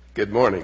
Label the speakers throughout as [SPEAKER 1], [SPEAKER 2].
[SPEAKER 1] Good morning.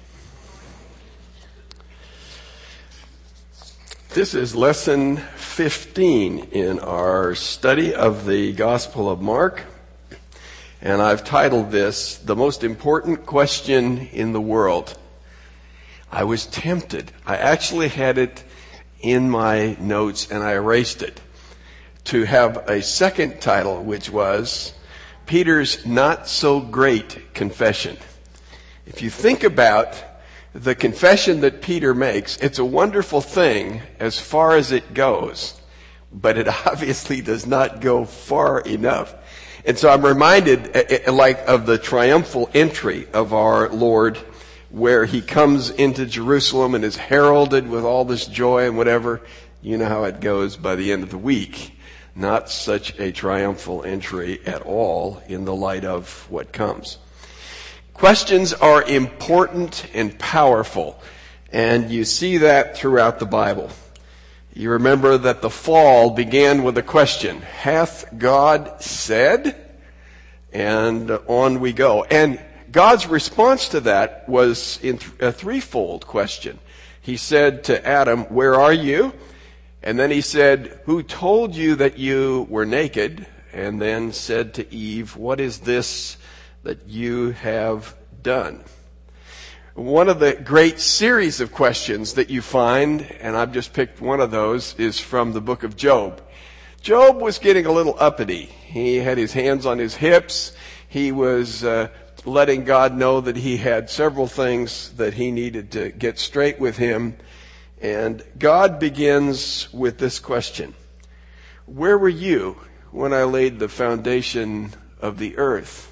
[SPEAKER 1] This is lesson 15 in our study of the Gospel of Mark, and I've titled this, The Most Important Question in the World. I was tempted. I actually had it in my notes and I erased it to have a second title, which was Peter's Not So Great Confession. If you think about the confession that Peter makes, it's a wonderful thing as far as it goes, but it obviously does not go far enough. And so I'm reminded of the triumphal entry of our Lord, where he comes into Jerusalem and is heralded with all this joy and whatever. You know how it goes by the end of the week. Not such a triumphal entry at all in the light of what comes. Questions are important and powerful, and you see that throughout the Bible. You remember that the fall began with a question, hath God said? And on we go. And God's response to that was in a threefold question. He said to Adam, where are you? And then he said, who told you that you were naked? And then said to Eve, what is this that you have done? One of the great series of questions that you find, and I've just picked one of those, is from the book of Job. Job was getting a little uppity. He had his hands on his hips. He was letting God know that he had several things that he needed to get straight with him. And God begins with this question. Where were you when I laid the foundation of the earth?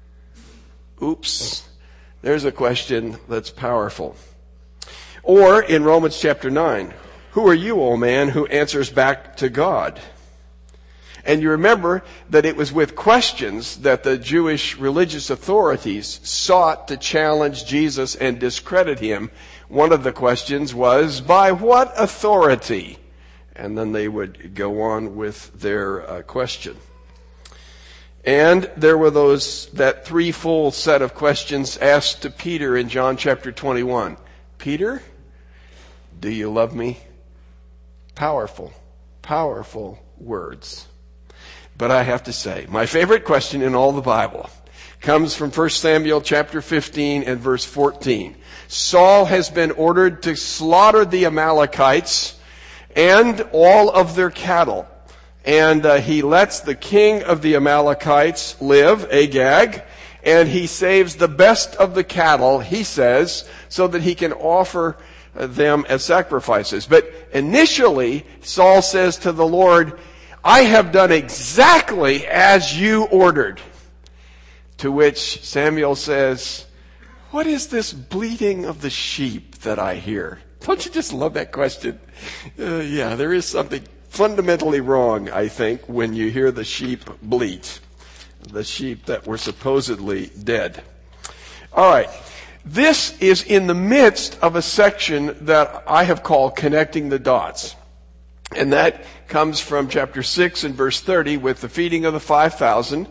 [SPEAKER 1] Oops. There's a question that's powerful. Or in Romans chapter 9, who are you, O man, who answers back to God? And you remember that it was with questions that the Jewish religious authorities sought to challenge Jesus and discredit him. One of the questions was, by what authority? And then they would go on with their question. And there were that threefold set of questions asked to Peter in John chapter 21. Peter, do you love me? Powerful, powerful words. But I have to say, my favorite question in all the Bible comes from 1 Samuel chapter 15 and verse 14. Saul has been ordered to slaughter the Amalekites and all of their cattle. And he lets the king of the Amalekites live, Agag, and he saves the best of the cattle, he says, so that he can offer them as sacrifices. But initially, Saul says to the Lord, I have done exactly as you ordered. To which Samuel says, what is this bleating of the sheep that I hear? Don't you just love that question? Yeah, there is something fundamentally wrong, I think, when you hear the sheep bleat. The sheep that were supposedly dead. All right. This is in the midst of a section that I have called Connecting the Dots. And that comes from chapter 6 and verse 30 with the feeding of the 5,000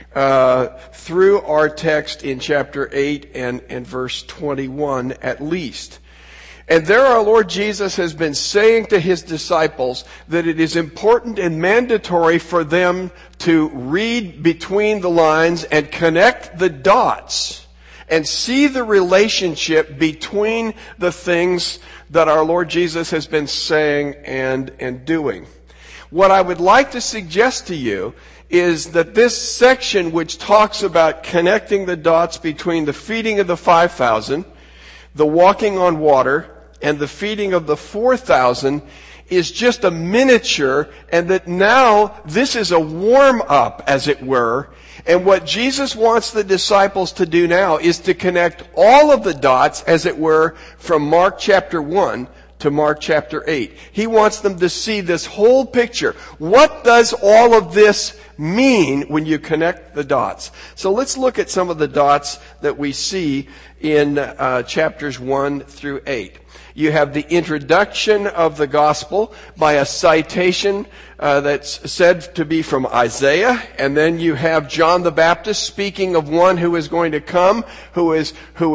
[SPEAKER 1] through our text in chapter 8 and verse 21 at least. And there our Lord Jesus has been saying to his disciples that it is important and mandatory for them to read between the lines and connect the dots and see the relationship between the things that our Lord Jesus has been saying and doing. What I would like to suggest to you is that this section which talks about connecting the dots between the feeding of the 5,000, the walking on water, and the feeding of the 4,000 is just a miniature, and that now this is a warm-up, as it were. And what Jesus wants the disciples to do now is to connect all of the dots, as it were, from Mark chapter 1 to Mark chapter 8. He wants them to see this whole picture. What does all of this mean when you connect the dots? So let's look at some of the dots that we see in chapters 1 through 8. You have the introduction of the gospel by a citation that's said to be from Isaiah, and then you have John the Baptist speaking of one who is going to come, who is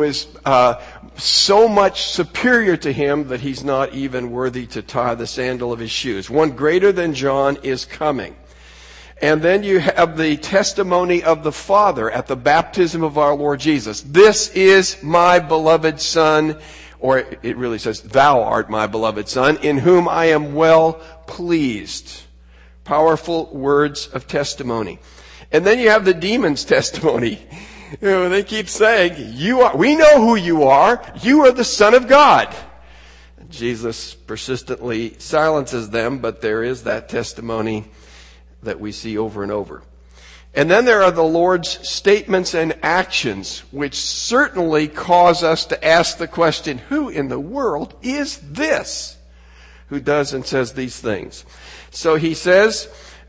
[SPEAKER 1] so much superior to him that he's not even worthy to tie the sandal of his shoes. One greater than John is coming. And then you have the testimony of the Father at the baptism of our Lord Jesus. This is my beloved Son, or it really says, thou art my beloved Son, in whom I am well pleased. Powerful words of testimony. And then you have the demons' testimony. You know, they keep saying, we know who you are. You are the Son of God. Jesus persistently silences them, but there is that testimony that we see over and over. And then there are the Lord's statements and actions, which certainly cause us to ask the question, who in the world is this who does and says these things? So he says,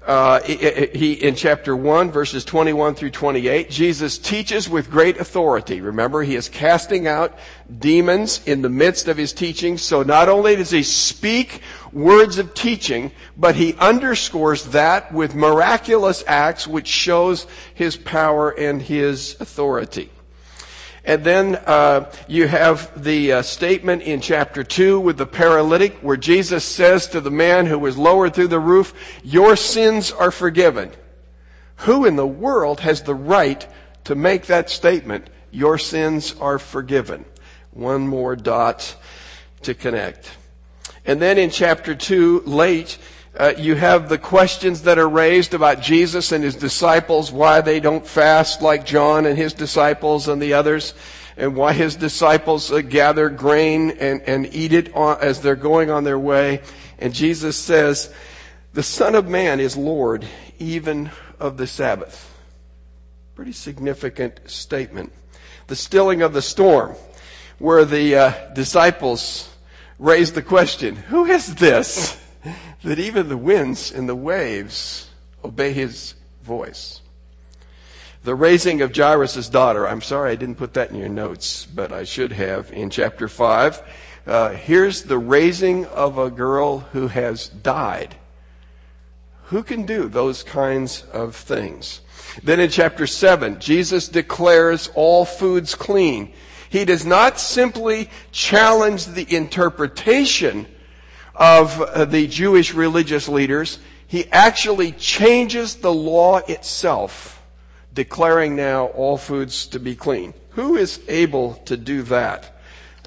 [SPEAKER 1] in chapter 1, verses 21 through 28, Jesus teaches with great authority. Remember, he is casting out demons in the midst of his teaching. So not only does he speak words of teaching, but he underscores that with miraculous acts which shows his power and his authority. And then you have the statement in chapter 2 with the paralytic, where Jesus says to the man who was lowered through the roof, your sins are forgiven. Who in the world has the right to make that statement? Your sins are forgiven. One more dot to connect. And then in chapter 2, late, you have the questions that are raised about Jesus and his disciples, why they don't fast like John and his disciples and the others, and why his disciples gather grain and eat it as they're going on their way. And Jesus says, the Son of Man is Lord even of the Sabbath. Pretty significant statement. The stilling of the storm, where the disciples raised the question, who is this that even the winds and the waves obey his voice? The raising of Jairus' daughter. I'm sorry I didn't put that in your notes, but I should have in chapter 5. Here's the raising of a girl who has died. Who can do those kinds of things? Then in chapter 7, Jesus declares all foods clean. He does not simply challenge the interpretation of the Jewish religious leaders. He actually changes the law itself, declaring now all foods to be clean. Who is able to do that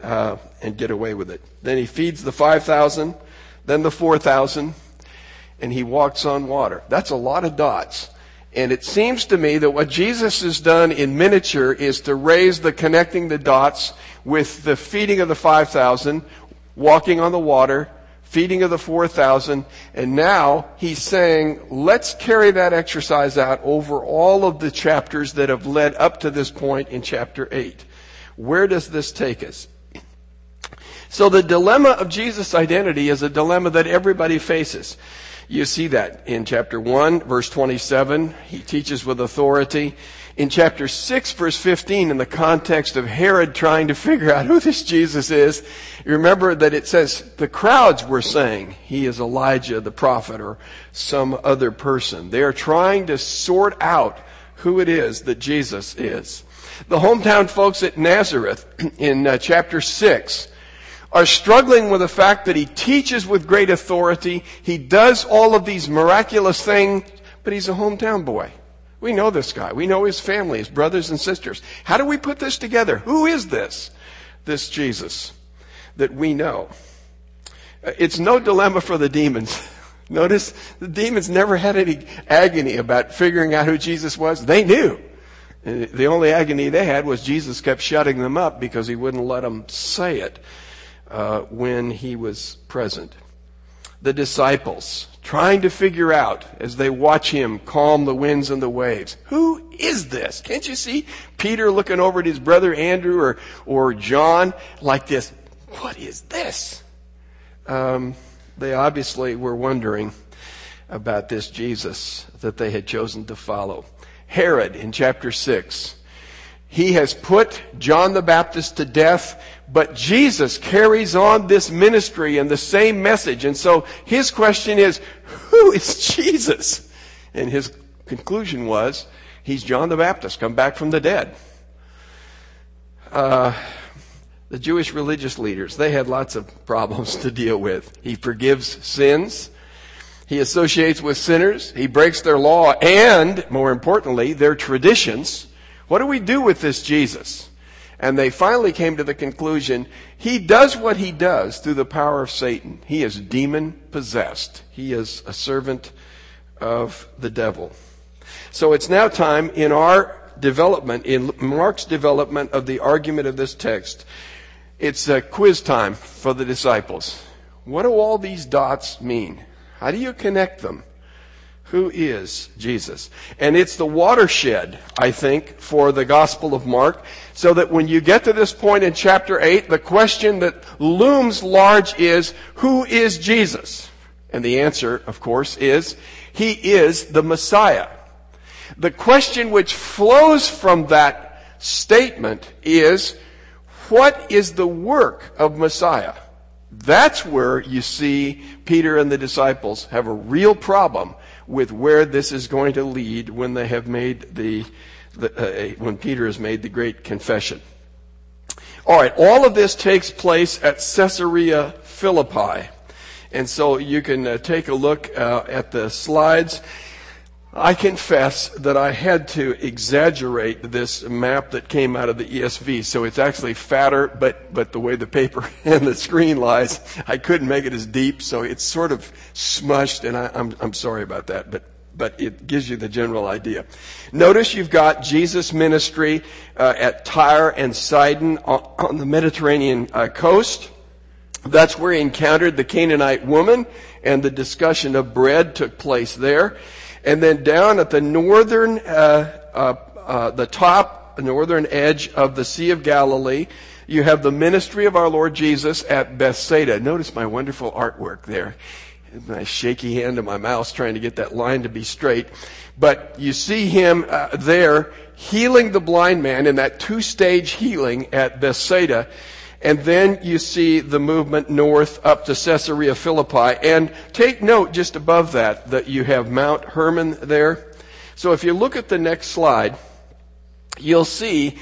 [SPEAKER 1] and get away with it? Then he feeds the 5,000, then the 4,000, and he walks on water. That's a lot of dots. And it seems to me that what Jesus has done in miniature is to raise the connecting the dots with the feeding of the 5,000, walking on the water, feeding of the 4,000, and now he's saying, let's carry that exercise out over all of the chapters that have led up to this point in chapter 8. Where does this take us? So the dilemma of Jesus' identity is a dilemma that everybody faces. You see that in chapter 1, verse 27. He teaches with authority. In chapter 6, verse 15, in the context of Herod trying to figure out who this Jesus is, you remember that it says the crowds were saying he is Elijah the prophet or some other person. They are trying to sort out who it is that Jesus is. The hometown folks at Nazareth in chapter 6 are struggling with the fact that he teaches with great authority. He does all of these miraculous things, but he's a hometown boy. We know this guy. We know his family, his brothers and sisters. How do we put this together? Who is this Jesus that we know? It's no dilemma for the demons. Notice the demons never had any agony about figuring out who Jesus was. They knew. The only agony they had was Jesus kept shutting them up because he wouldn't let them say it when he was present. The disciples trying to figure out as they watch him calm the winds and the waves. Who is this? Can't you see Peter looking over at his brother Andrew or John like this? What is this? They obviously were wondering about this Jesus that they had chosen to follow. Herod in chapter 6. He has put John the Baptist to death, but Jesus carries on this ministry and the same message. And so his question is, who is Jesus? And his conclusion was, he's John the Baptist, come back from the dead. The Jewish religious leaders, they had lots of problems to deal with. He forgives sins. He associates with sinners. He breaks their law and, more importantly, their traditions. What do we do with this Jesus? And they finally came to the conclusion, he does what he does through the power of Satan. He is demon-possessed. He is a servant of the devil. So it's now time in our development, in Mark's development of the argument of this text, it's a quiz time for the disciples. What do all these dots mean? How do you connect them? Who is Jesus? And it's the watershed, I think, for the Gospel of Mark, so that when you get to this point in chapter 8, the question that looms large is, who is Jesus? And the answer, of course, is, he is the Messiah. The question which flows from that statement is, what is the work of Messiah? That's where you see Peter and the disciples have a real problem with where this is going to lead when they have made when Peter has made the great confession. All right, all of this takes place at Caesarea Philippi. And so you can take a look at the slides. I confess that I had to exaggerate this map that came out of the ESV, so it's actually fatter, but the way the paper and the screen lies, I couldn't make it as deep, so it's sort of smushed, and I'm sorry about that, but it gives you the general idea. Notice you've got Jesus' ministry at Tyre and Sidon on the Mediterranean coast. That's where he encountered the Canaanite woman, and the discussion of bread took place there. And then down at the northern edge of the Sea of Galilee, you have the ministry of our Lord Jesus at Bethsaida. Notice my wonderful artwork there. My shaky hand to my mouse trying to get that line to be straight. But you see him there healing the blind man in that two-stage healing at Bethsaida. And then you see the movement north up to Caesarea Philippi. And take note just above that you have Mount Hermon there. So if you look at the next slide, you'll see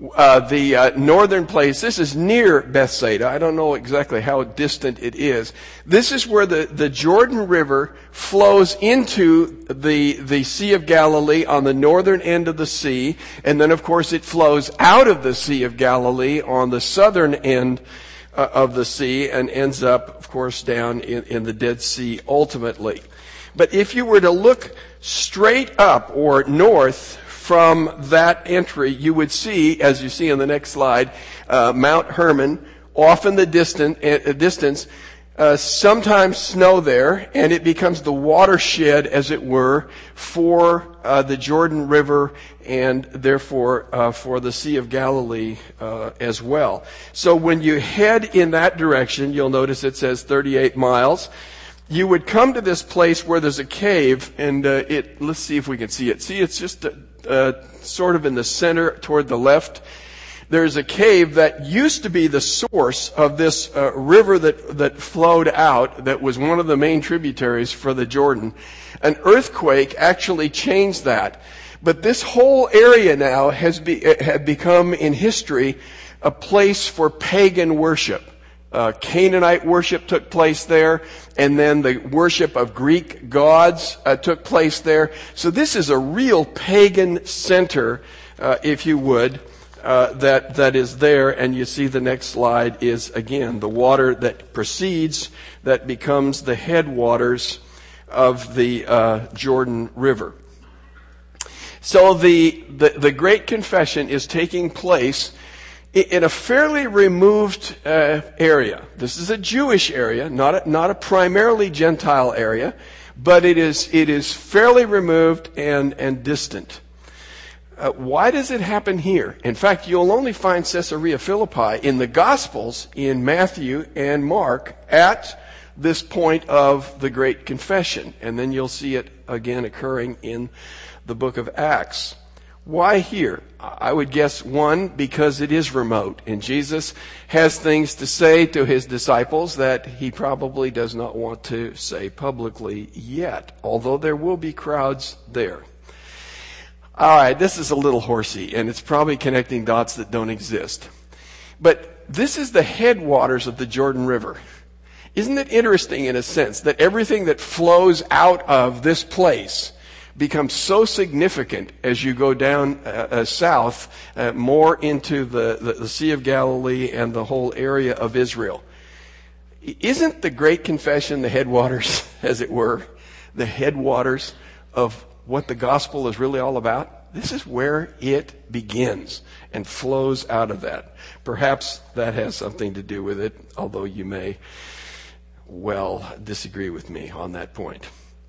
[SPEAKER 1] the northern place. This is near Bethsaida. I don't know exactly how distant it is. This is where the Jordan River flows into the Sea of Galilee on the northern end of the sea. And then, of course, it flows out of the Sea of Galilee on the southern end of the sea and ends up, of course, down in the Dead Sea ultimately. But if you were to look straight up or north from that entry, you would see, as you see in the next slide, Mount Hermon, off in the distance, sometimes snow there, and it becomes the watershed, as it were, for the Jordan River and therefore for the Sea of Galilee as well. So when you head in that direction, you'll notice it says 38 miles. You would come to this place where there's a cave, and let's see if we can see it. See, it's just sort of in the center toward the left. There's a cave that used to be the source of this river that flowed out, that was one of the main tributaries for the Jordan. An earthquake actually changed that. But this whole area now had become in history a place for pagan worship. Canaanite worship took place there, and then the worship of Greek gods took place there. So this is a real pagan center, if you would, that is there. And you see the next slide is, again, the water that proceeds, that becomes the headwaters of the Jordan River. So the Great Confession is taking place in a fairly removed area. This is a Jewish area, not a primarily Gentile area, but it is fairly removed and distant. Why does it happen here? In fact, you'll only find Caesarea Philippi in the Gospels, in Matthew and Mark, at this point of the Great Confession. And then you'll see it again occurring in the book of Acts. Why here? I would guess, one, because it is remote, and Jesus has things to say to his disciples that he probably does not want to say publicly yet, although there will be crowds there. All right, this is a little horsey, and it's probably connecting dots that don't exist. But this is the headwaters of the Jordan River. Isn't it interesting in a sense that everything that flows out of this place becomes so significant as you go down south, more into the Sea of Galilee and the whole area of Israel? Isn't the Great Confession the headwaters, as it were, the headwaters of what the gospel is really all about? This is where it begins and flows out of that. Perhaps that has something to do with it, although you may well disagree with me on that point.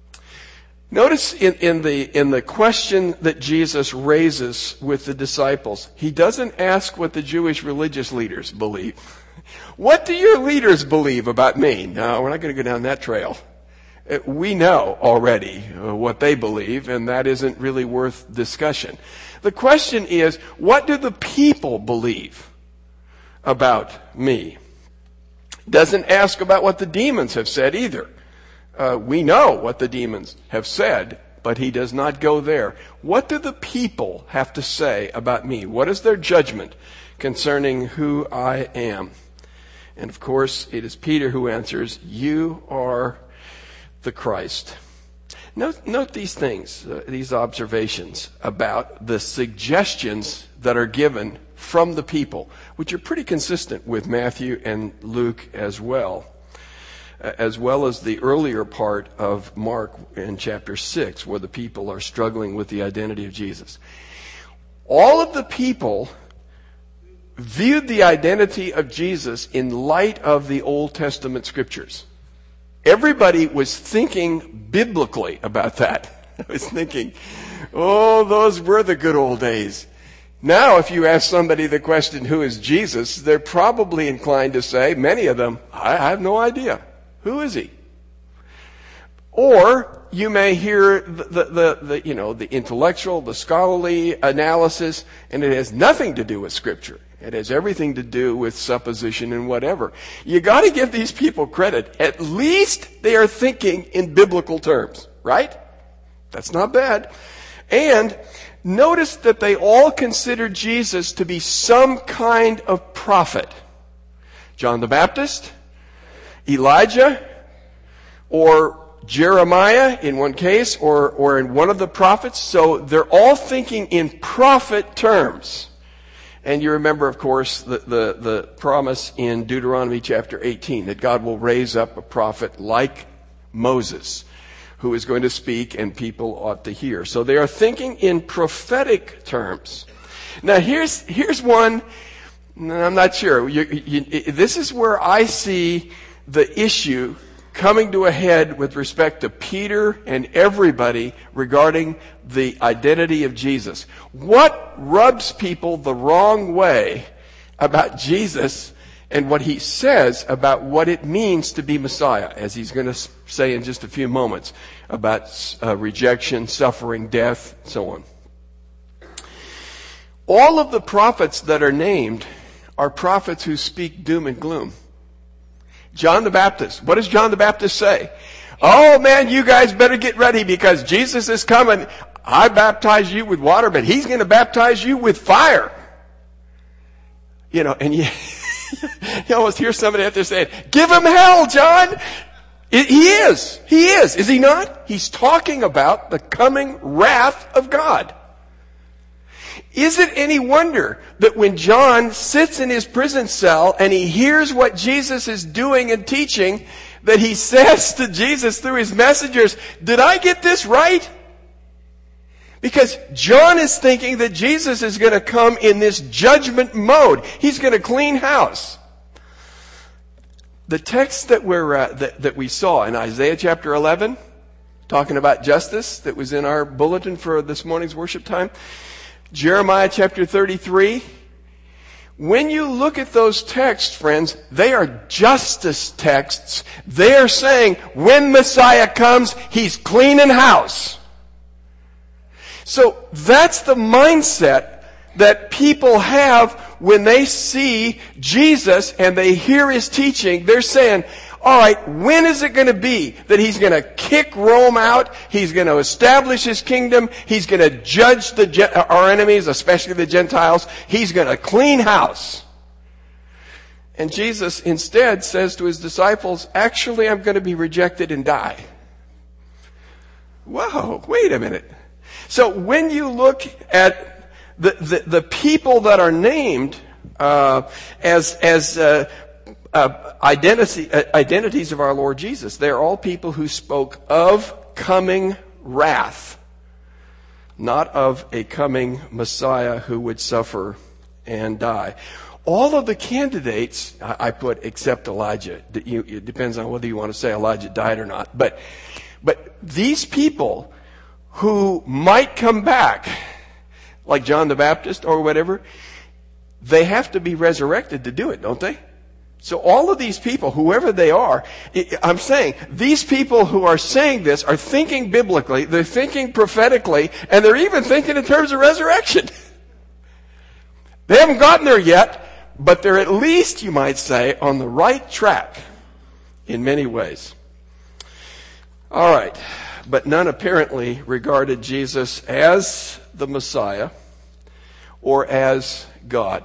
[SPEAKER 1] Notice in the question that Jesus raises with the disciples, he doesn't ask what the Jewish religious leaders believe. What do your leaders believe about me? No, we're not going to go down that trail. We know already what they believe, and that isn't really worth discussion. The question is, what do the people believe about me? Doesn't ask about what the demons have said either. We know what the demons have said, but he does not go there. What do the people have to say about me? What is their judgment concerning who I am? And of course, it is Peter who answers, "You are the Christ." Note these things, these observations about the suggestions that are given from the people, which are pretty consistent with Matthew and Luke as well as the earlier part of Mark in chapter 6, where the people are struggling with the identity of Jesus. All of the people viewed the identity of Jesus in light of the Old Testament scriptures. Everybody was thinking biblically about that. I was thinking, oh, those were the good old days. Now, if you ask somebody the question, who is Jesus, they're probably inclined to say, many of them, I have no idea. Who is he? Or you may hear the intellectual, the scholarly analysis, and it has nothing to do with Scripture. It has everything to do with supposition and whatever. You got to give these people credit. At least they are thinking in biblical terms, right? That's not bad. And notice that they all considered Jesus to be some kind of prophet. John the Baptist, Elijah, or Jeremiah in one case, or in one of the prophets. So they're all thinking in prophet terms. And you remember, of course, the promise in Deuteronomy chapter 18 that God will raise up a prophet like Moses, who is going to speak and people ought to hear. So they are thinking in prophetic terms. Now here's one, I'm not sure. This is where I see the issue coming to a head with respect to Peter and everybody regarding the identity of Jesus. What rubs people the wrong way about Jesus and what he says about what it means to be Messiah, as he's going to say in just a few moments about rejection, suffering, death, so on. All of the prophets that are named are prophets who speak doom and gloom. John the Baptist. What does John the Baptist say? Oh man, you guys better get ready because Jesus is coming. I baptize you with water, but he's going to baptize you with fire. And you almost hear somebody out there saying, give him hell, John. He is. Is he not? He's talking about the coming wrath of God. Is it any wonder that when John sits in his prison cell and he hears what Jesus is doing and teaching, that he says to Jesus through his messengers, did I get this right? Because John is thinking that Jesus is going to come in this judgment mode. He's going to clean house. The text that we saw in Isaiah chapter 11, talking about justice, that was in our bulletin for this morning's worship time, Jeremiah chapter 33, When you look at those texts, friends, they are justice texts. They are saying when Messiah comes, he's cleaning house. So that's the mindset that people have when they see Jesus and they hear his teaching. They're saying, all right, when is it going to be that he's going to kick Rome out? He's going to establish his kingdom. He's going to judge our enemies, especially the Gentiles. He's going to clean house. And Jesus instead says to his disciples, actually, I'm going to be rejected and die. Whoa, wait a minute. So when you look at the people that are named as identities of our Lord Jesus, they're all people who spoke of coming wrath, not of a coming Messiah who would suffer and die. All of the candidates, I put except Elijah. It depends on whether you want to say Elijah died or not. But these people who might come back, like John the Baptist or whatever, they have to be resurrected to do it, don't they? So all of these people, whoever they are, I'm saying, these people who are saying this are thinking biblically, they're thinking prophetically, and they're even thinking in terms of resurrection. They haven't gotten there yet, but they're at least, you might say, on the right track in many ways. All right. But none apparently regarded Jesus as the Messiah or as God.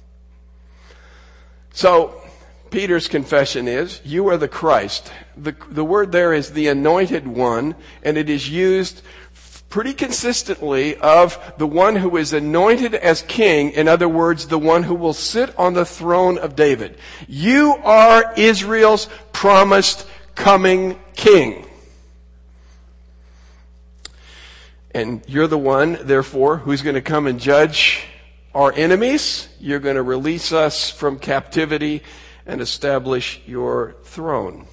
[SPEAKER 1] So, Peter's confession is, you are the Christ. The word there is the anointed one, and it is used pretty consistently of the one who is anointed as king. In other words, the one who will sit on the throne of David. You are Israel's promised coming king. And you're the one, therefore, who's going to come and judge our enemies. You're going to release us from captivity and establish your throne.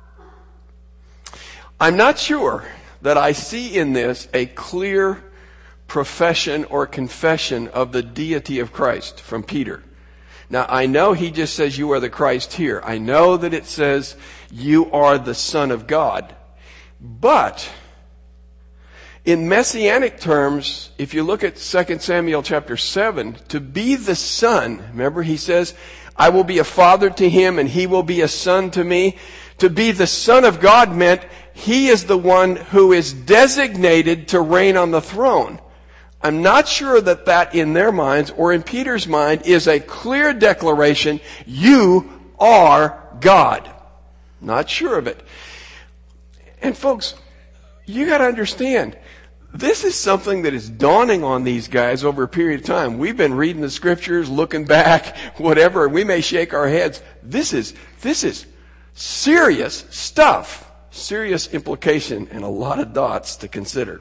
[SPEAKER 1] I'm not sure that I see in this a clear profession or confession of the deity of Christ from Peter. Now, I know he just says you are the Christ here. I know that it says you are the Son of God. But in messianic terms, if you look at 2 Samuel chapter 7, to be the son, remember he says, I will be a father to him and he will be a son to me. To be the Son of God meant he is the one who is designated to reign on the throne. I'm not sure that in their minds or in Peter's mind is a clear declaration, you are God. Not sure of it. And folks, you got to understand, this is something that is dawning on these guys over a period of time. We've been reading the scriptures, looking back, whatever, and we may shake our heads. This is serious stuff, serious implication, and a lot of dots to consider.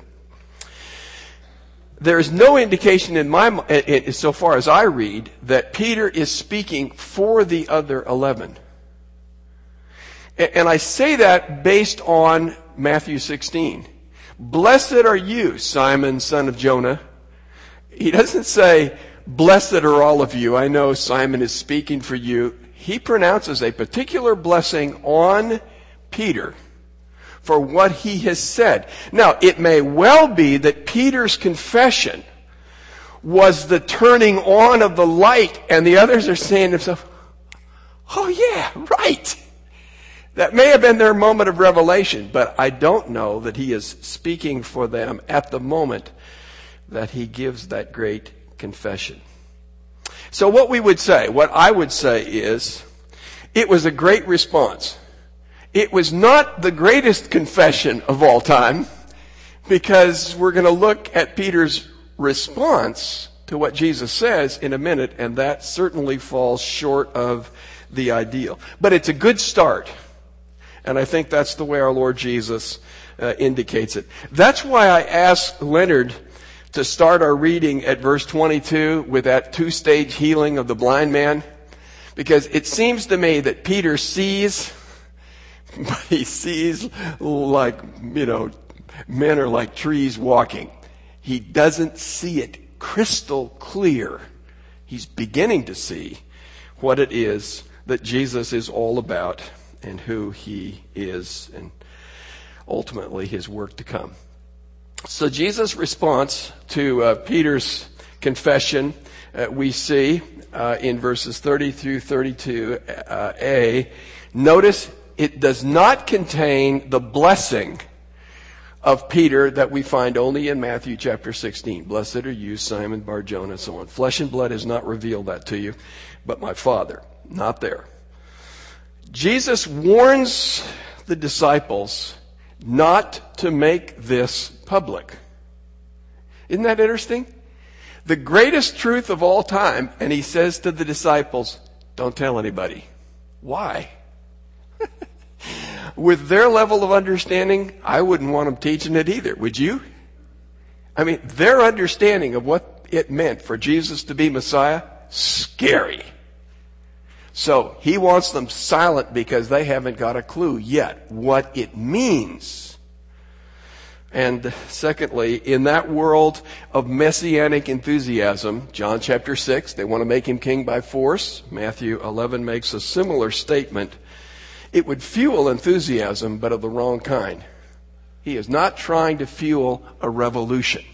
[SPEAKER 1] There is no indication so far as I read, that Peter is speaking for the other 11. And I say that based on Matthew 16. Blessed are you, Simon, son of Jonah. He doesn't say, blessed are all of you. I know Simon is speaking for you. He pronounces a particular blessing on Peter for what he has said. Now, it may well be that Peter's confession was the turning on of the light, and the others are saying to themselves, oh yeah, right. That may have been their moment of revelation, but I don't know that he is speaking for them at the moment that he gives that great confession. So what I would say is, it was a great response. It was not the greatest confession of all time, because we're going to look at Peter's response to what Jesus says in a minute, and that certainly falls short of the ideal. But it's a good start. And I think that's the way our Lord Jesus indicates it. That's why I asked Leonard to start our reading at verse 22 with that two-stage healing of the blind man. Because it seems to me that Peter sees, but he sees like, men are like trees walking. He doesn't see it crystal clear. He's beginning to see what it is that Jesus is all about and who he is and ultimately his work to come. So Jesus' response to Peter's confession we see in verses 30 through 32a. Notice it does not contain the blessing of Peter that we find only in Matthew chapter 16. Blessed are you, Simon Bar-Jonah, and so on. Flesh and blood has not revealed that to you, but my Father. Not there. Jesus warns the disciples not to make this public. Isn't that interesting? The greatest truth of all time, and he says to the disciples, don't tell anybody. Why? With their level of understanding, I wouldn't want them teaching it either, would you? I mean, their understanding of what it meant for Jesus to be Messiah, scary. So he wants them silent because they haven't got a clue yet what it means. And secondly, in that world of messianic enthusiasm, John chapter 6, they want to make him king by force. Matthew 11 makes a similar statement. It would fuel enthusiasm, but of the wrong kind. He is not trying to fuel a revolution.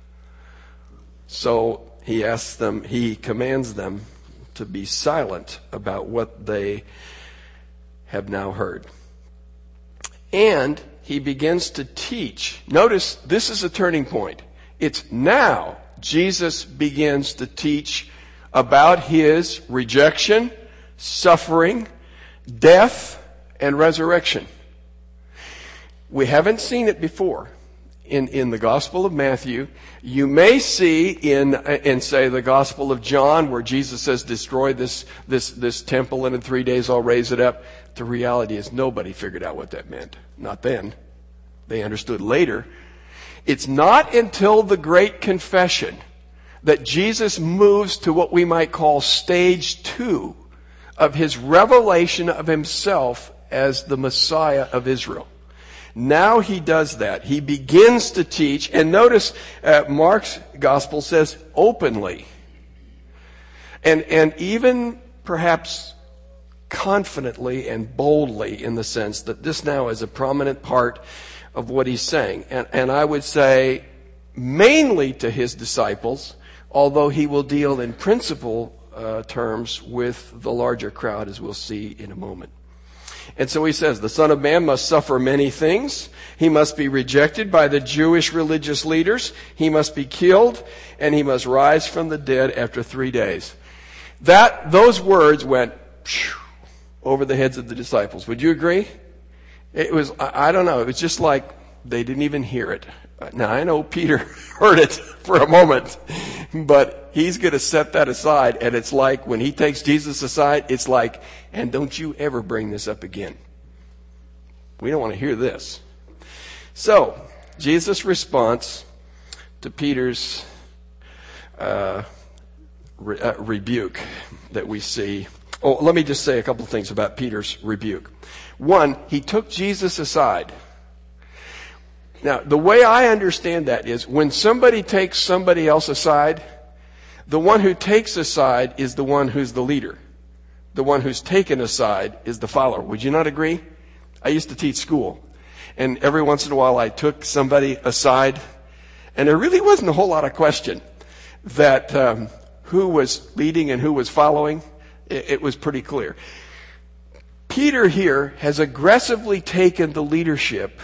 [SPEAKER 1] So he commands them to be silent about what they have now heard. And he begins to teach. Notice this is a turning point. It's now Jesus begins to teach about his rejection, suffering, death, and resurrection. We haven't seen it before in the Gospel of Matthew. You may see in say the Gospel of John where Jesus says destroy this temple and in 3 days I'll raise it up. The reality is nobody figured out what that meant. Not then. They understood later. It's not until the Great Confession that Jesus moves to what we might call stage 2 of his revelation of himself as the Messiah of Israel. Now he does that. He begins to teach, and notice Mark's gospel says openly. And even perhaps confidently and boldly in the sense that this now is a prominent part of what he's saying. And I would say mainly to his disciples, although he will deal in principle terms with the larger crowd, as we'll see in a moment. And so he says, the Son of Man must suffer many things. He must be rejected by the Jewish religious leaders. He must be killed, and he must rise from the dead after 3 days. Those words went over the heads of the disciples. Would you agree? It was, I don't know, it was just like they didn't even hear it. Now, I know Peter heard it for a moment, but he's going to set that aside, and it's like when he takes Jesus aside, it's like, and don't you ever bring this up again. We don't want to hear this. So, Jesus' response to Peter's rebuke that we see. Oh, let me just say a couple of things about Peter's rebuke. One, he took Jesus aside. Now, the way I understand that is when somebody takes somebody else aside, the one who takes aside is the one who's the leader. The one who's taken aside is the follower. Would you not agree? I used to teach school, and every once in a while I took somebody aside, and there really wasn't a whole lot of question that who was leading and who was following. It was pretty clear. Peter here has aggressively taken the leadership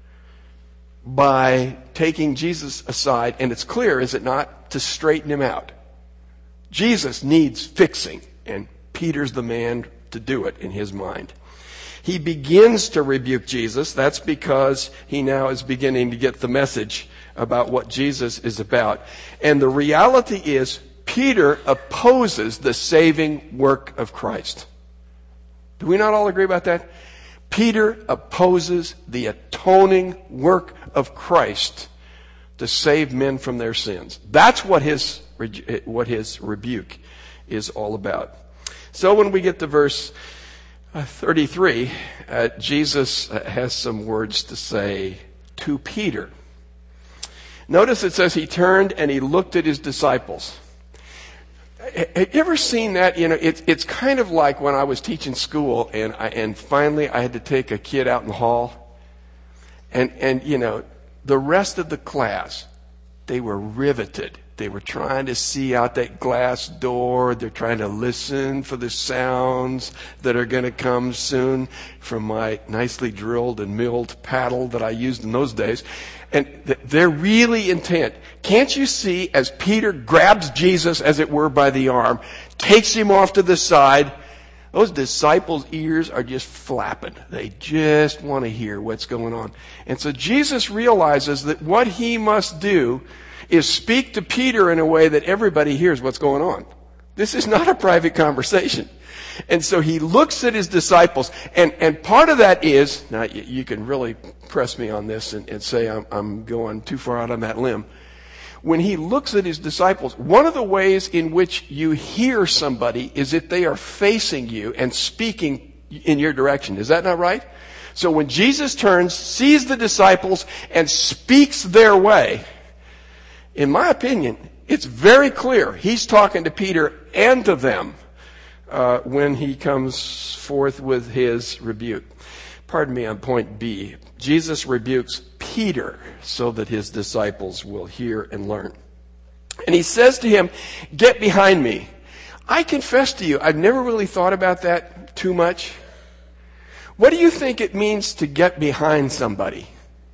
[SPEAKER 1] by taking Jesus aside, and it's clear, is it not, to straighten him out. Jesus needs fixing, and Peter's the man to do it in his mind. He begins to rebuke Jesus. That's because he now is beginning to get the message about what Jesus is about. And the reality is, Peter opposes the saving work of Christ. Do we not all agree about that? Peter opposes the atoning work of Christ to save men from their sins. That's what his rebuke is all about. So when we get to verse 33, Jesus has some words to say to Peter. Notice it says he turned and he looked at his disciples. Have you ever seen that? It's kind of like when I was teaching school and finally I had to take a kid out in the hall and the rest of the class, they were riveted. They were trying to see out that glass door. They're trying to listen for the sounds that are going to come soon from my nicely drilled and milled paddle that I used in those days. And they're really intent. Can't you see as Peter grabs Jesus, as it were, by the arm, takes him off to the side, those disciples' ears are just flapping. They just want to hear what's going on. And so Jesus realizes that what he must do is speak to Peter in a way that everybody hears what's going on. This is not a private conversation. And so he looks at his disciples, and part of that is, now you can really press me on this and say I'm going too far out on that limb. When he looks at his disciples, one of the ways in which you hear somebody is if they are facing you and speaking in your direction. Is that not right? So when Jesus turns, sees the disciples, and speaks their way, in my opinion, it's very clear he's talking to Peter and to them when he comes forth with his rebuke. Pardon me on point B. Jesus rebukes Peter so that his disciples will hear and learn. And he says to him, "Get behind me." I confess to you, I've never really thought about that too much. What do you think it means to get behind somebody?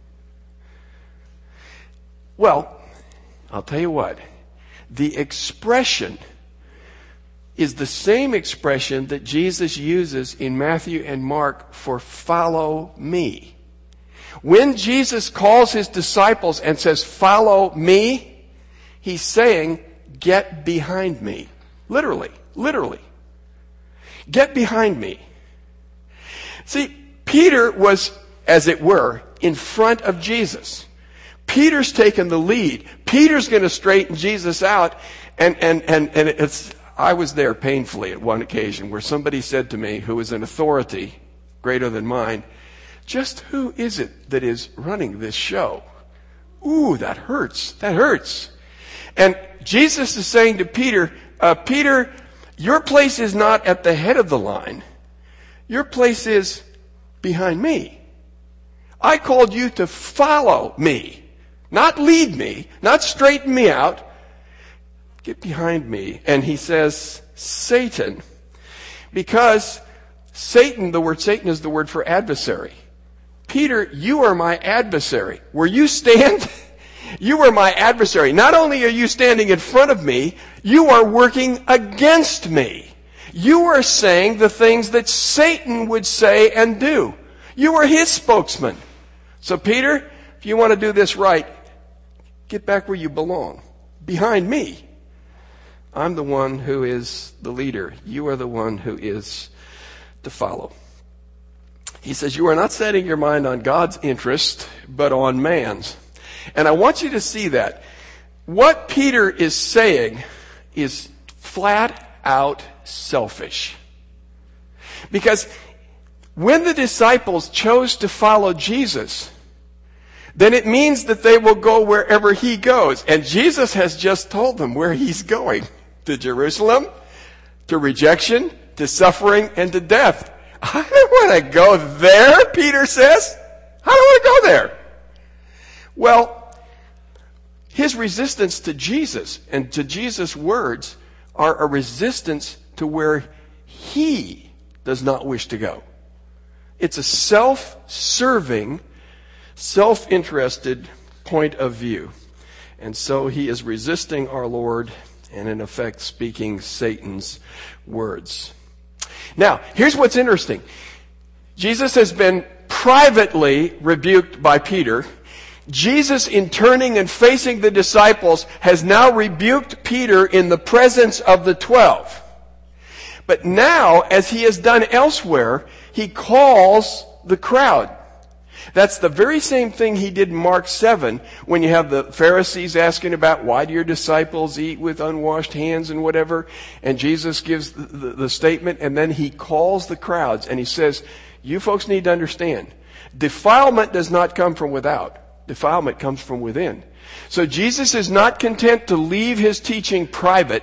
[SPEAKER 1] Well, I'll tell you what. The expression is the same expression that Jesus uses in Matthew and Mark for follow me. When Jesus calls his disciples and says, follow me, he's saying, get behind me. Literally. Get behind me. See, Peter was, as it were, in front of Jesus. Peter's taken the lead. Peter's going to straighten Jesus out. And I was there painfully at one occasion where somebody said to me, who is an authority greater than mine, just who is it that is running this show? Ooh, that hurts. That hurts. And Jesus is saying to Peter, Peter, your place is not at the head of the line. Your place is behind me. I called you to follow me, not lead me, not straighten me out. Get behind me. And he says, Satan, because Satan, the word Satan is the word for adversary. Peter, you are my adversary. Where you stand, you are my adversary. Not only are you standing in front of me, you are working against me. You are saying the things that Satan would say and do. You are his spokesman. So Peter, if you want to do this right, get back where you belong. Behind me. I'm the one who is the leader. You are the one who is to follow. He says, you are not setting your mind on God's interest, but on man's. And I want you to see that. What Peter is saying is flat out selfish. Because when the disciples chose to follow Jesus, then it means that they will go wherever he goes. And Jesus has just told them where he's going. To Jerusalem, to rejection, to suffering, and to death. I don't want to go there, Peter says. I don't want to go there. Well, his resistance to Jesus and to Jesus' words are a resistance to where he does not wish to go. It's a self-serving, self-interested point of view. And so he is resisting our Lord and in effect speaking Satan's words. Now, here's what's interesting. Jesus has been privately rebuked by Peter. Jesus, in turning and facing the disciples, has now rebuked Peter in the presence of the 12. But now, as he has done elsewhere, he calls the crowd. That's the very same thing he did in Mark 7 when you have the Pharisees asking about why do your disciples eat with unwashed hands and whatever. And Jesus gives the statement and then he calls the crowds and he says, you folks need to understand, defilement does not come from without. Defilement comes from within. So Jesus is not content to leave his teaching private.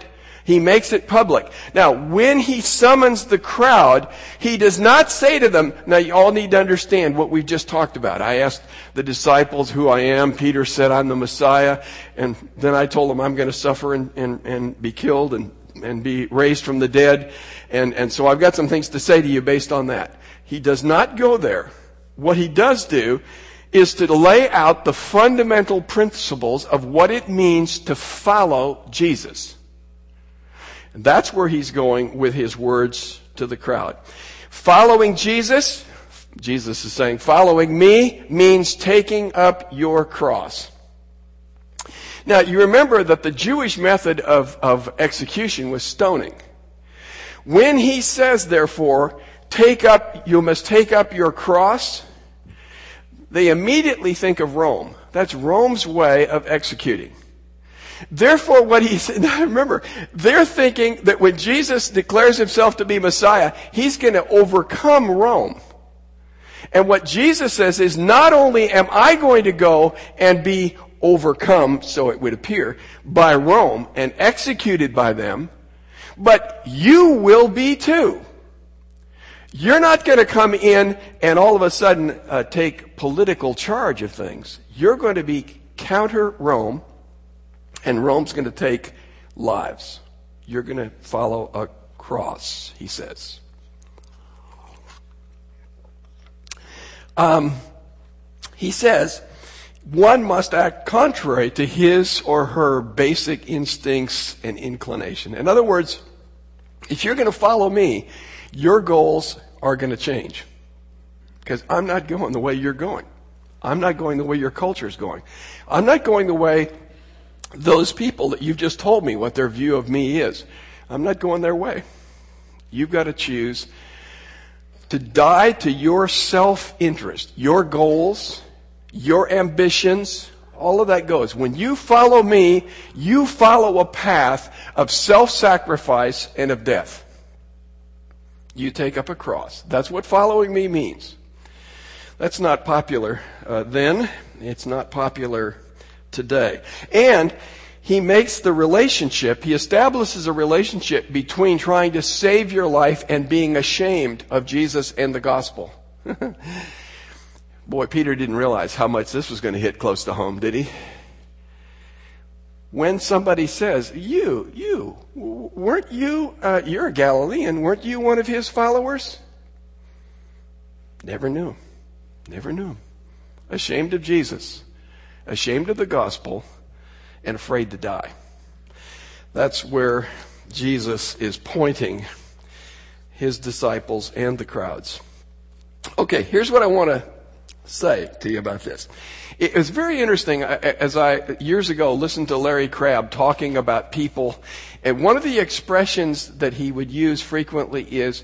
[SPEAKER 1] He makes it public. Now, when he summons the crowd, he does not say to them, now you all need to understand what we've just talked about. I asked the disciples who I am. Peter said, I'm the Messiah. And then I told them I'm going to suffer and be killed and be raised from the dead. And so I've got some things to say to you based on that. He does not go there. What he does do is to lay out the fundamental principles of what it means to follow Jesus. And that's where he's going with his words to the crowd. Following Jesus, Jesus is saying, following me means taking up your cross. Now, you remember that the Jewish method of execution was stoning. When he says, therefore, you must take up your cross, they immediately think of Rome. That's Rome's way of executing. Therefore, what he said, now remember, they're thinking that when Jesus declares himself to be Messiah, he's going to overcome Rome. And what Jesus says is, not only am I going to go and be overcome, so it would appear, by Rome and executed by them, but you will be too. You're not going to come in and all of a sudden take political charge of things. You're going to be counter Rome, and Rome's going to take lives. You're going to follow a cross, he says. He says, one must act contrary to his or her basic instincts and inclination. In other words, if you're going to follow me, your goals are going to change. Because I'm not going the way you're going. I'm not going the way your culture is going. I'm not going the way those people that you've just told me what their view of me is. I'm not going their way. You've got to choose to die to your self-interest, your goals, your ambitions, all of that goes. When you follow me, you follow a path of self-sacrifice and of death. You take up a cross. That's what following me means. That's not popular then. It's not popular today. And he makes the relationship, he establishes a relationship between trying to save your life and being ashamed of Jesus and the gospel. Boy, Peter didn't realize how much this was going to hit close to home, did he? When somebody says, weren't you, you're a Galilean, weren't you one of his followers? Never knew. Never knew. Ashamed of Jesus, ashamed of the gospel, and afraid to die. That's where Jesus is pointing his disciples and the crowds. Okay, here's what I want to say to you about this. It was very interesting as I years ago listened to Larry Crabb talking about people, and one of the expressions that he would use frequently is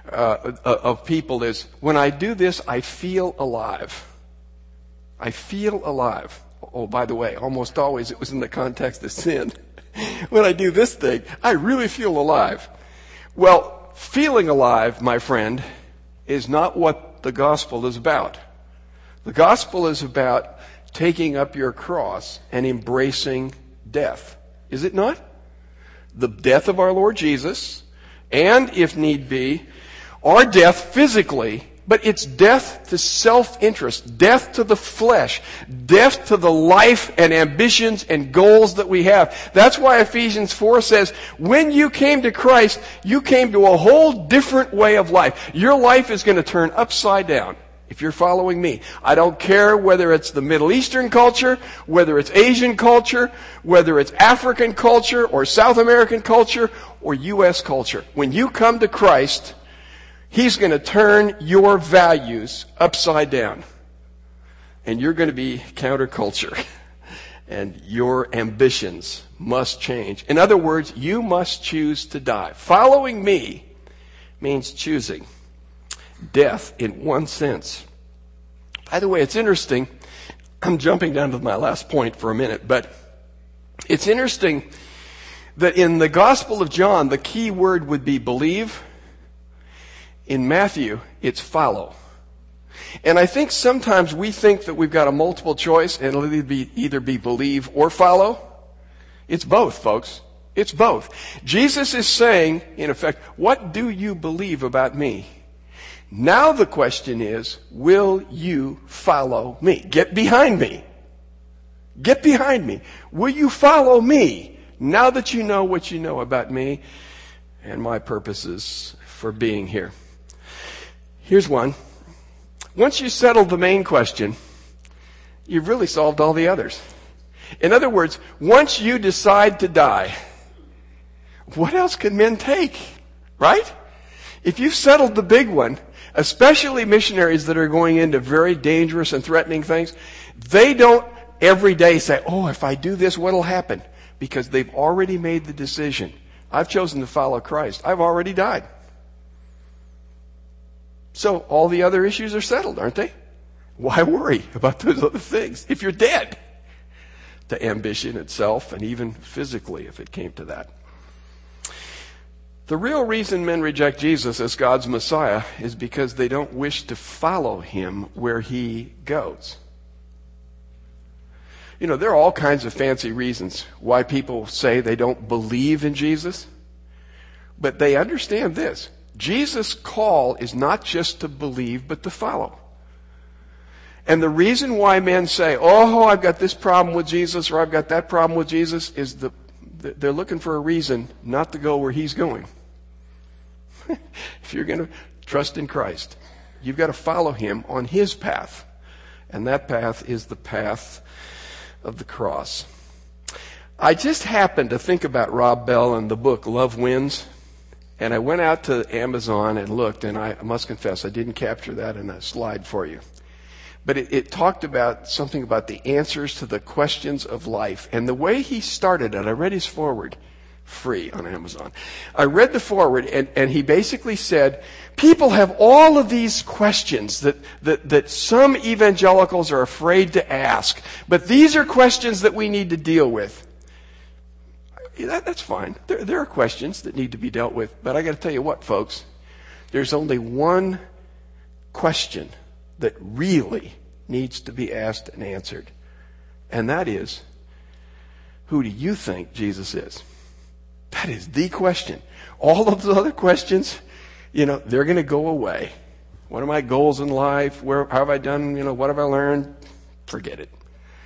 [SPEAKER 1] of people is, when I do this, I feel alive. I feel alive. Oh, by the way, almost always it was in the context of sin. When I do this thing, I really feel alive. Well, feeling alive, my friend, is not what the gospel is about. The gospel is about taking up your cross and embracing death. Is it not? The death of our Lord Jesus, and if need be, our death physically, but it's death to self-interest, death to the flesh, death to the life and ambitions and goals that we have. That's why Ephesians 4 says, when you came to Christ, you came to a whole different way of life. Your life is going to turn upside down if you're following me. I don't care whether it's the Middle Eastern culture, whether it's Asian culture, whether it's African culture or South American culture or U.S. culture. When you come to Christ, He's going to turn your values upside down. And you're going to be counterculture. And your ambitions must change. In other words, you must choose to die. Following me means choosing death in one sense. By the way, it's interesting. I'm jumping down to my last point for a minute, but it's interesting that in the Gospel of John, the key word would be believe. In Matthew, it's follow. And I think sometimes we think that we've got a multiple choice and it'll either be believe or follow. It's both, folks. It's both. Jesus is saying, in effect, what do you believe about me? Now the question is, will you follow me? Get behind me. Get behind me. Will you follow me now that you know what you know about me and my purposes for being here? Here's one. Once you settle the main question, you've really solved all the others. In other words, once you decide to die, what else can men take? Right? If you've settled the big one, especially missionaries that are going into very dangerous and threatening things, they don't every day say, oh, if I do this, what'll happen? Because they've already made the decision. I've chosen to follow Christ. I've already died. So all the other issues are settled, aren't they? Why worry about those other things if you're dead to ambition itself and even physically if it came to that? The real reason men reject Jesus as God's Messiah is because they don't wish to follow him where he goes. You know, there are all kinds of fancy reasons why people say they don't believe in Jesus. But they understand this. Jesus' call is not just to believe, but to follow. And the reason why men say, oh, I've got this problem with Jesus or I've got that problem with Jesus is they're looking for a reason not to go where he's going. If you're going to trust in Christ, you've got to follow him on his path. And that path is the path of the cross. I just happened to think about Rob Bell and the book Love Wins. And I went out to Amazon and looked, and I must confess I didn't capture that in a slide for you. But it talked about something about the answers to the questions of life. And the way he started it, I read his foreword, free on Amazon. I read the foreword, and he basically said, people have all of these questions that some evangelicals are afraid to ask. But these are questions that we need to deal with. That's fine. There are questions that need to be dealt with. But I got to tell you what, folks. There's only one question that really needs to be asked and answered. And that is, who do you think Jesus is? That is the question. All of the other questions, they're going to go away. What are my goals in life? How have I done? What have I learned? Forget it.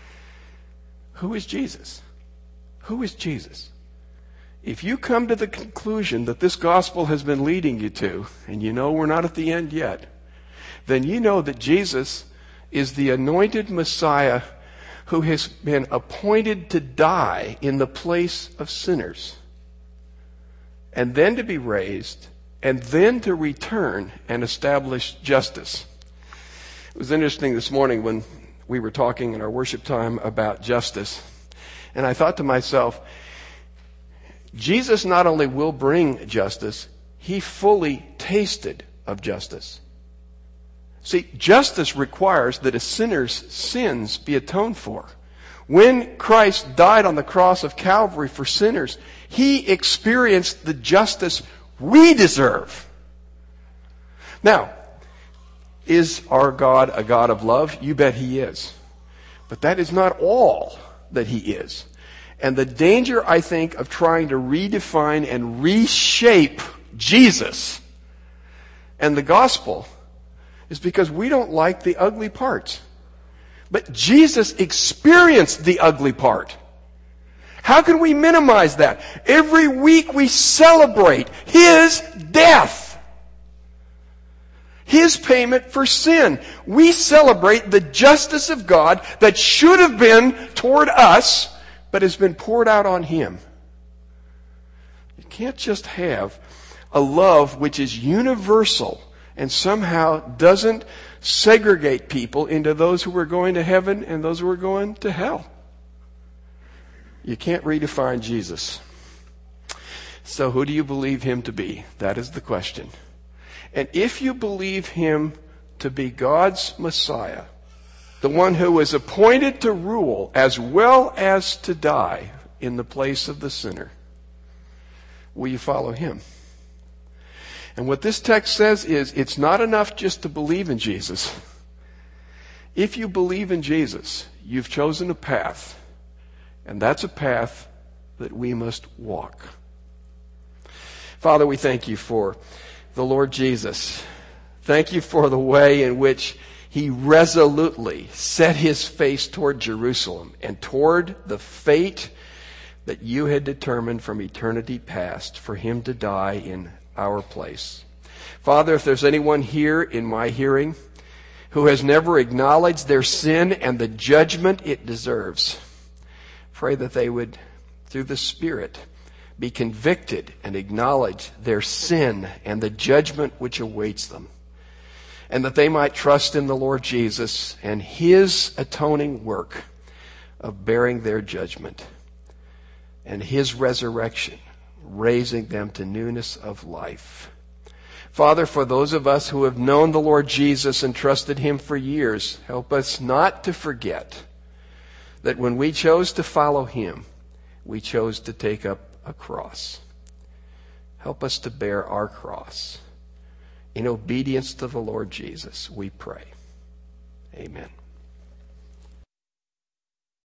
[SPEAKER 1] Who is Jesus? Who is Jesus? If you come to the conclusion that this gospel has been leading you to, and we're not at the end yet, then you know that Jesus is the anointed Messiah who has been appointed to die in the place of sinners, and then to be raised, and then to return and establish justice. It was interesting this morning when we were talking in our worship time about justice, and I thought to myself, Jesus not only will bring justice, he fully tasted of justice. See, justice requires that a sinner's sins be atoned for. When Christ died on the cross of Calvary for sinners, he experienced the justice we deserve. Now, is our God a God of love? You bet he is. But that is not all that he is. And the danger, I think, of trying to redefine and reshape Jesus and the gospel is because we don't like the ugly parts. But Jesus experienced the ugly part. How can we minimize that? Every week we celebrate his death. His payment for sin. We celebrate the justice of God that should have been toward us, but has been poured out on him. You can't just have a love which is universal and somehow doesn't segregate people into those who are going to heaven and those who are going to hell. You can't redefine Jesus. So who do you believe him to be? That is the question. And if you believe him to be God's Messiah, the one who is appointed to rule as well as to die in the place of the sinner, will you follow him? And what this text says is it's not enough just to believe in Jesus. If you believe in Jesus, you've chosen a path, and that's a path that we must walk. Father, we thank you for the Lord Jesus. Thank you for the way in which he resolutely set his face toward Jerusalem and toward the fate that you had determined from eternity past for him to die in our place. Father, if there's anyone here in my hearing who has never acknowledged their sin and the judgment it deserves, pray that they would, through the Spirit, be convicted and acknowledge their sin and the judgment which awaits them, and that they might trust in the Lord Jesus and his atoning work of bearing their judgment and his resurrection, raising them to newness of life. Father, for those of us who have known the Lord Jesus and trusted him for years, help us not to forget that when we chose to follow him, we chose to take up a cross. Help us to bear our cross in obedience to the Lord Jesus, we pray. Amen.